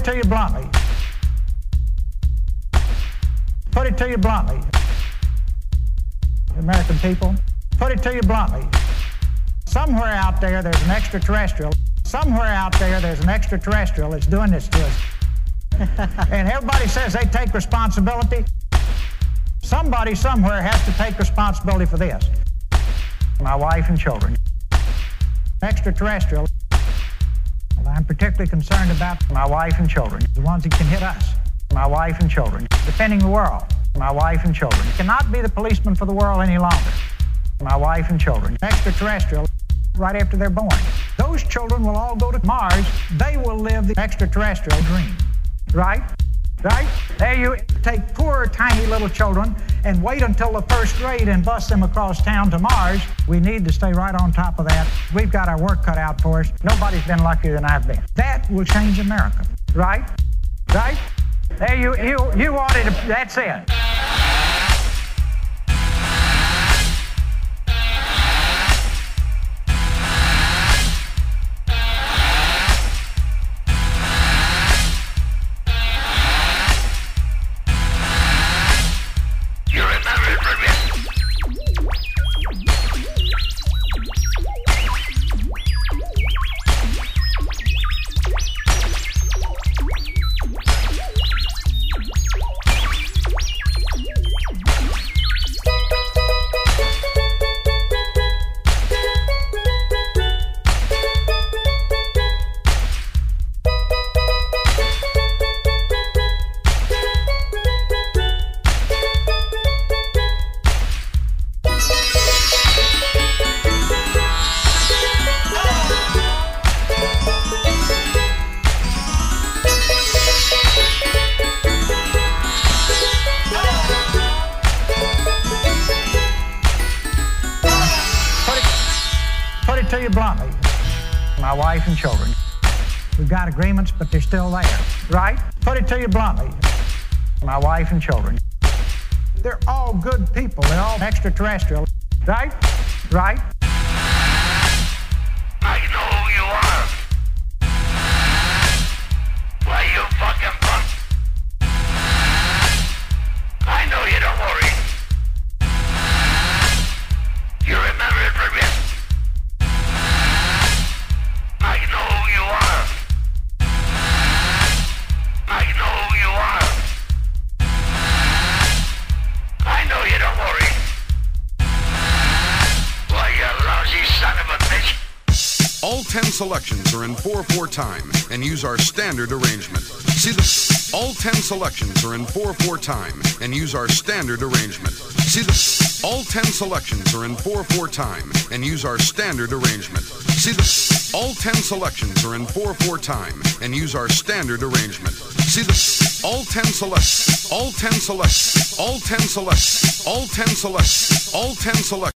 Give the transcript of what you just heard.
it to you bluntly. Put it to you bluntly. American people, put it to you bluntly. Somewhere out there there's an extraterrestrial. Somewhere out there there's an extraterrestrial that's doing this to us. And everybody says they take responsibility. Somebody somewhere has to take responsibility for this. My wife and children. Extraterrestrial. Well, I'm particularly concerned about my wife and children, the ones that can hit us. My wife and children. Defending the world. My wife and children. Cannot be the policeman for the world any longer. My wife and children. Extraterrestrial. Right after they're born. Those children will all go to Mars. They will live the extraterrestrial dream. Right? Right? There you take poor, tiny little children and wait until the first grade and bus them across town to Mars. We need to stay right on top of that. We've got our work cut out for us. Nobody's been luckier than I've been. That will change America. Right? Right? There you wanted to, that's it. Put it to you bluntly. My wife and children. We've got agreements, but they're still there. Right? Put it to you bluntly. My wife and children. They're all good people. They're all extraterrestrial. Right? Right? I know who you are. Why, you fucking punk. I know you, don't worry. You remember it from this? I know who you are. I know who you are. I know you, don't worry. Why, you lousy son of a bitch. All 10 selections are in 4/4 time and use our standard arrangement. See the all 10 selections are in 4/4 time and use our standard arrangement. See the all 10 selections are in 4/4 time and use our standard arrangement. See the all 10 selections are in 4/4 time and use our standard arrangement. See the all 10 select all 10 select all 10 select all 10 select all 10 select